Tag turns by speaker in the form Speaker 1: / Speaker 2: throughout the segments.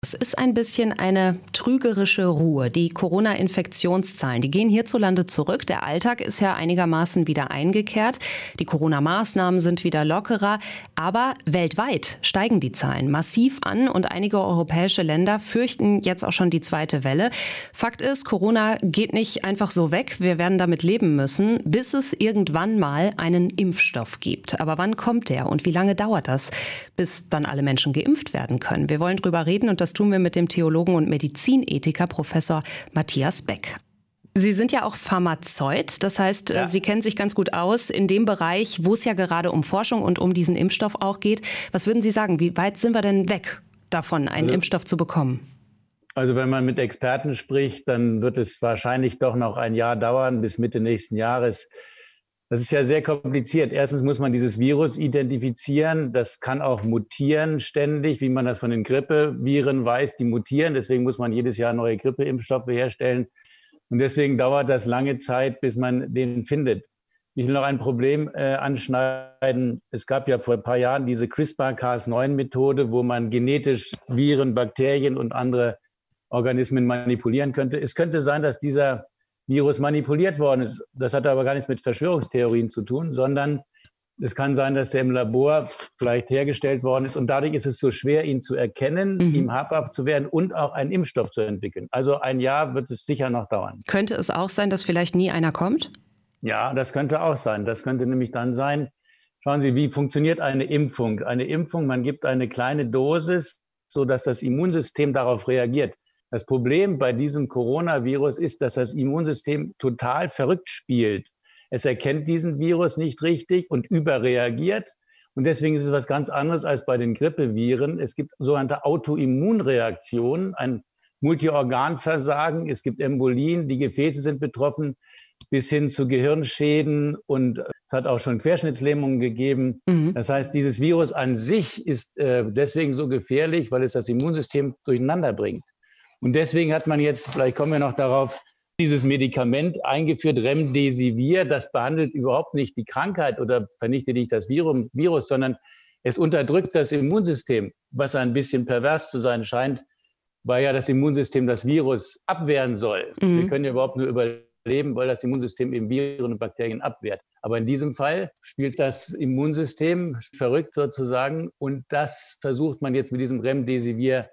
Speaker 1: Es ist ein bisschen eine trügerische Ruhe. Die Corona-Infektionszahlen, die gehen hierzulande zurück. Der Alltag ist ja einigermaßen wieder eingekehrt. Die Corona-Maßnahmen sind wieder lockerer. Aber weltweit steigen die Zahlen massiv an und einige europäische Länder fürchten jetzt auch schon die zweite Welle. Fakt ist, Corona geht nicht einfach so weg. Wir werden damit leben müssen, bis es irgendwann mal einen Impfstoff gibt. Aber wann kommt der und wie lange dauert das, bis dann alle Menschen geimpft werden können? Wir wollen drüber reden und das tun wir mit dem Theologen und Medizinethiker Professor Matthias Beck. Sie sind ja auch Pharmazeut, das heißt, Sie kennen sich ganz gut aus in dem Bereich, wo es ja gerade um Forschung und um diesen Impfstoff auch geht. Was würden Sie sagen, wie weit sind wir denn weg davon, einen Impfstoff zu bekommen?
Speaker 2: Also wenn man mit Experten spricht, dann wird es wahrscheinlich doch noch ein Jahr dauern, bis Mitte nächsten Jahres. Das ist ja sehr kompliziert. Erstens muss man dieses Virus identifizieren. Das kann auch mutieren ständig, wie man das von den Grippeviren weiß. Die mutieren, deswegen muss man jedes Jahr neue Grippeimpfstoffe herstellen. Und deswegen dauert das lange Zeit, bis man den findet. Ich will noch ein Problem anschneiden. Es gab ja vor ein paar Jahren diese CRISPR-Cas9-Methode, wo man genetisch Viren, Bakterien und andere Organismen manipulieren könnte. Es könnte sein, dass dieser Virus manipuliert worden ist. Das hat aber gar nichts mit Verschwörungstheorien zu tun, sondern es kann sein, dass er im Labor vielleicht hergestellt worden ist und dadurch ist es so schwer, ihn zu erkennen, ihm habhaft zu werden und auch einen Impfstoff zu entwickeln. Also ein Jahr wird es sicher noch dauern.
Speaker 1: Könnte es auch sein, dass vielleicht nie einer kommt?
Speaker 2: Ja, das könnte auch sein. Das könnte nämlich dann sein, schauen Sie, wie funktioniert eine Impfung? Eine Impfung, man gibt eine kleine Dosis, sodass das Immunsystem darauf reagiert. Das Problem bei diesem Coronavirus ist, dass das Immunsystem total verrückt spielt. Es erkennt diesen Virus nicht richtig und überreagiert. Und deswegen ist es was ganz anderes als bei den Grippeviren. Es gibt sogenannte Autoimmunreaktionen, ein Multiorganversagen. Es gibt Embolien, die Gefäße sind betroffen, bis hin zu Gehirnschäden. Und es hat auch schon Querschnittslähmungen gegeben. Das heißt, dieses Virus an sich ist deswegen so gefährlich, weil es das Immunsystem durcheinander bringt. Und deswegen hat man jetzt, vielleicht kommen wir noch darauf, dieses Medikament eingeführt, Remdesivir. Das behandelt überhaupt nicht die Krankheit oder vernichtet nicht das Virus, sondern es unterdrückt das Immunsystem, was ein bisschen pervers zu sein scheint, weil ja das Immunsystem das Virus abwehren soll. Wir können ja überhaupt nur überleben, weil das Immunsystem eben Viren und Bakterien abwehrt. Aber in diesem Fall spielt das Immunsystem verrückt sozusagen und das versucht man jetzt mit diesem Remdesivir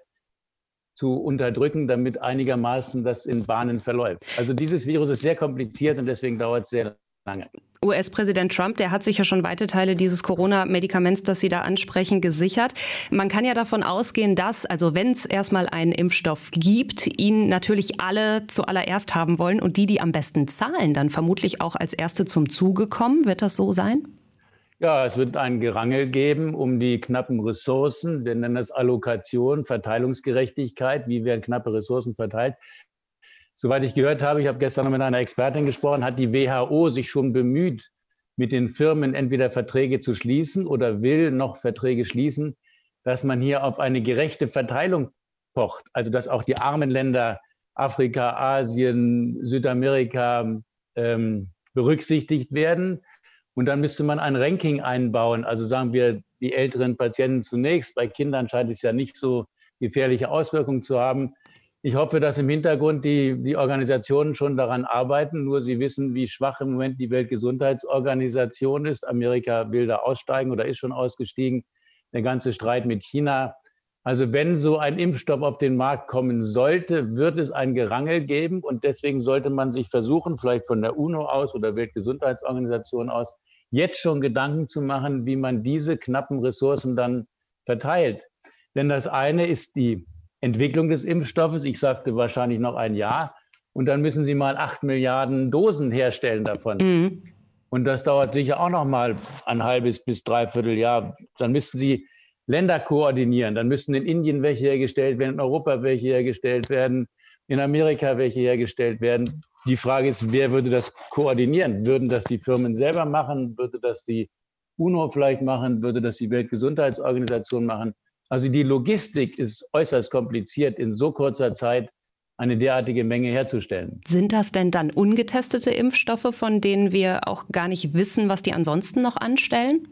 Speaker 2: zu unterdrücken, damit einigermaßen das in Bahnen verläuft. Also dieses Virus ist sehr kompliziert und deswegen dauert es sehr lange.
Speaker 1: US-Präsident Trump, der hat sich ja schon weite Teile dieses Corona-Medikaments, das Sie da ansprechen, gesichert. Man kann ja davon ausgehen, dass, also wenn es erstmal einen Impfstoff gibt, ihn natürlich alle zuallererst haben wollen und die am besten zahlen, dann vermutlich auch als Erste zum Zuge kommen. Wird das so sein?
Speaker 2: Ja, es wird ein Gerangel geben um die knappen Ressourcen. Wir nennen das Allokation, Verteilungsgerechtigkeit. Wie werden knappe Ressourcen verteilt? Soweit ich gehört habe, ich habe gestern noch mit einer Expertin gesprochen, hat die WHO sich schon bemüht, mit den Firmen entweder Verträge zu schließen oder will noch Verträge schließen, dass man hier auf eine gerechte Verteilung pocht. Also dass auch die armen Länder Afrika, Asien, Südamerika berücksichtigt werden. Und dann müsste man ein Ranking einbauen. Also sagen wir, die älteren Patienten zunächst. Bei Kindern scheint es ja nicht so gefährliche Auswirkungen zu haben. Ich hoffe, dass im Hintergrund die Organisationen schon daran arbeiten. Nur sie wissen, wie schwach im Moment die Weltgesundheitsorganisation ist. Amerika will da aussteigen oder ist schon ausgestiegen. Der ganze Streit mit China. Also wenn so ein Impfstoff auf den Markt kommen sollte, wird es ein Gerangel geben. Und deswegen sollte man sich versuchen, vielleicht von der UNO aus oder Weltgesundheitsorganisation aus, jetzt schon Gedanken zu machen, wie man diese knappen Ressourcen dann verteilt. Denn das eine ist die Entwicklung des Impfstoffes. Ich sagte wahrscheinlich noch ein Jahr. Und dann müssen Sie mal 8 Milliarden Dosen herstellen davon. Und das dauert sicher auch noch mal ein halbes bis dreiviertel Jahr. Dann müssten Sie Länder koordinieren. Dann müssten in Indien welche hergestellt werden, in Europa welche hergestellt werden, in Amerika welche hergestellt werden. Die Frage ist, wer würde das koordinieren? Würden das die Firmen selber machen? Würde das die UNO vielleicht machen? Würde das die Weltgesundheitsorganisation machen? Also die Logistik ist äußerst kompliziert, in so kurzer Zeit eine derartige Menge herzustellen.
Speaker 1: Sind das denn dann ungetestete Impfstoffe, von denen wir auch gar nicht wissen, was die ansonsten noch anstellen?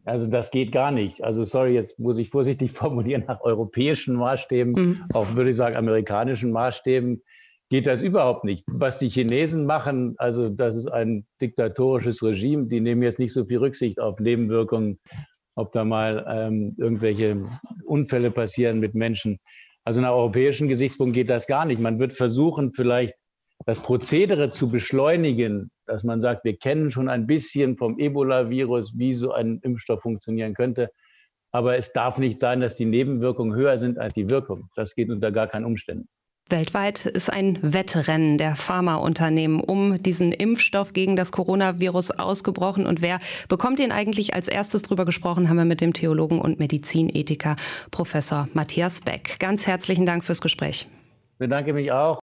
Speaker 2: Also das geht gar nicht. Also sorry, jetzt muss ich vorsichtig formulieren, nach europäischen Maßstäben, auch würde ich sagen amerikanischen Maßstäben, geht das überhaupt nicht. Was die Chinesen machen, also das ist ein diktatorisches Regime, die nehmen jetzt nicht so viel Rücksicht auf Nebenwirkungen, ob da mal irgendwelche Unfälle passieren mit Menschen. Also nach europäischen Gesichtspunkten geht das gar nicht. Man wird versuchen, vielleicht das Prozedere zu beschleunigen, dass man sagt, wir kennen schon ein bisschen vom Ebola-Virus, wie so ein Impfstoff funktionieren könnte. Aber es darf nicht sein, dass die Nebenwirkungen höher sind als die Wirkung. Das geht unter gar keinen Umständen.
Speaker 1: Weltweit ist ein Wettrennen der Pharmaunternehmen um diesen Impfstoff gegen das Coronavirus ausgebrochen. Und wer bekommt ihn eigentlich als erstes? Drüber gesprochen haben wir mit dem Theologen und Medizinethiker Professor Matthias Beck. Ganz herzlichen Dank fürs Gespräch.
Speaker 2: Ich bedanke mich auch.